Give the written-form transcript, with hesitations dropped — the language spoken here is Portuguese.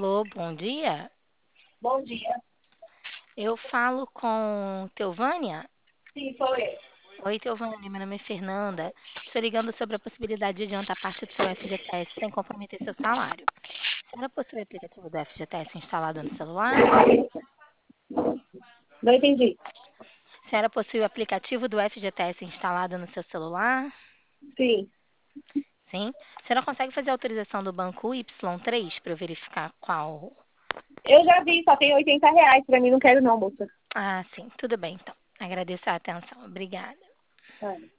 Alô, bom dia. Bom dia. Eu falo com Teovânia. Sim, sou eu. Oi, Teovânia, meu nome é Fernanda. Estou ligando sobre a possibilidade de adiantar parte do seu FGTS sem comprometer seu salário. A senhora possui o aplicativo do FGTS instalado no celular? Não entendi. A senhora possui o aplicativo do FGTS instalado no seu celular? Sim. Sim. A senhora consegue fazer a autorização do banco Y3 para eu verificar qual? Eu já vi, só tem R$ 80. Pra mim não quero não, moça. Ah, sim. Tudo bem, então. Agradeço a atenção. Obrigada. Ah.